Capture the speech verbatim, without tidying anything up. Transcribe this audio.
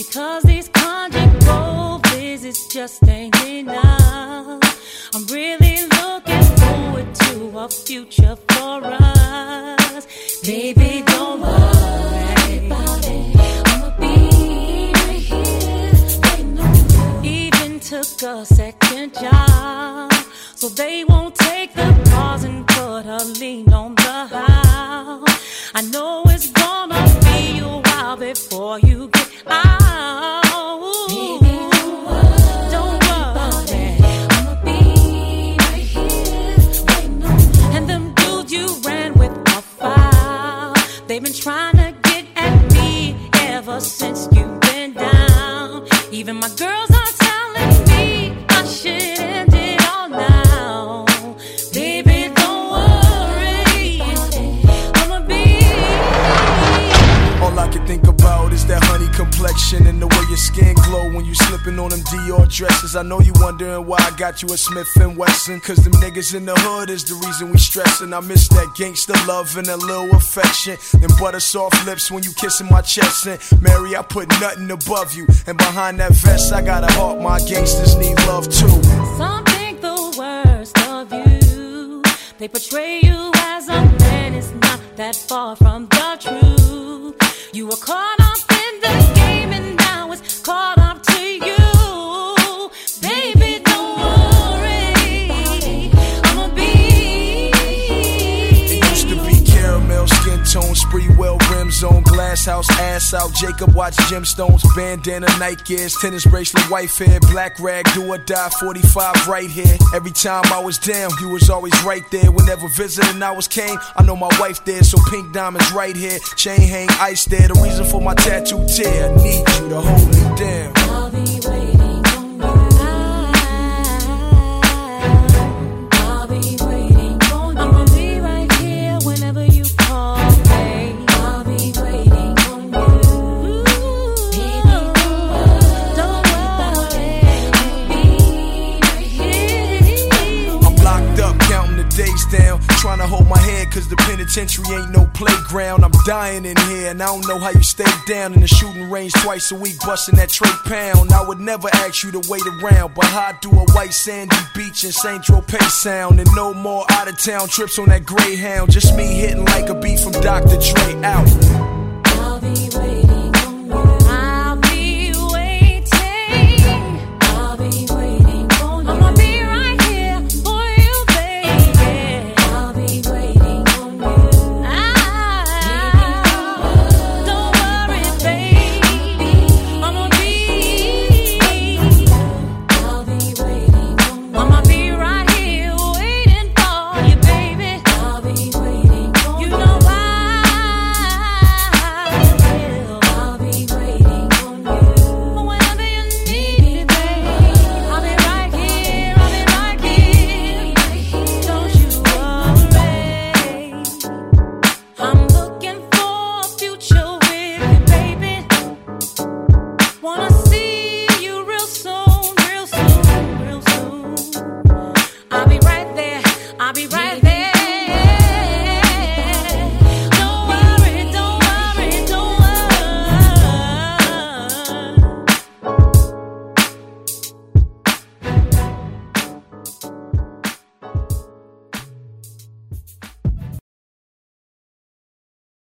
Because these conjugal visits just ain't enough. I'm really looking forward to a future for us. Baby, don't worry about it. I'ma be right here waiting on you. Even took a second job, so they won't take the pause and put a lien on the house. I know it's gonna be a while before you get out. Baby, don't worry, don't worry. I'ma be right here waiting on you. And them dudes you ran with a file, they've been trying to get at me ever since you've been down. Even my girls are telling me I should end it all now. Baby, don't worry, I'ma be. All I can think about is that honey complexion and the way your skin glow when you slipping on them Dior dresses. I know you wondering why I got you a Smith and Wesson, cause them niggas in the hood is the reason we stressin'. I miss that gangster love and a little affection, them butter soft lips when you kissin' my chest. And Mary, I put nothing above you, and behind that vest I got a heart my gangsters need love too. Some think the worst of you, they portray you as a man, it's not that far from the truth. You were caught up in the game and now it's caught up to you. Baby, don't worry, I'ma be. It used to be caramel skin tone, Spreewell rims on, glass house ass out, Jacob watch gemstones, bandana, Nike Airs, tennis bracelet, white hair, black rag, do or die, forty-five right here. Every time I was down, you was always right there. Whenever visiting hours came, I know my wife there, so pink diamonds right here, chain hang ice there. The reason for my tattoo tear, I need you to hold me down. I'll be waiting on you. I'll be waiting on you. I'ma be right here whenever you call, babe. I'll be waiting on you. Baby, don't worry, I'll be right here. I'm locked up, counting the days down, trying to hold my head cause the penitentiary ain't no playground. I'm dying in here and I don't know how you stay down in the shooting range twice a week, busting that tray pound. I would never ask you to wait around, but how do a white sandy beach in Saint Tropez sound? And no more out of town trips on that Greyhound, just me hitting like a beat from Doctor Dre out.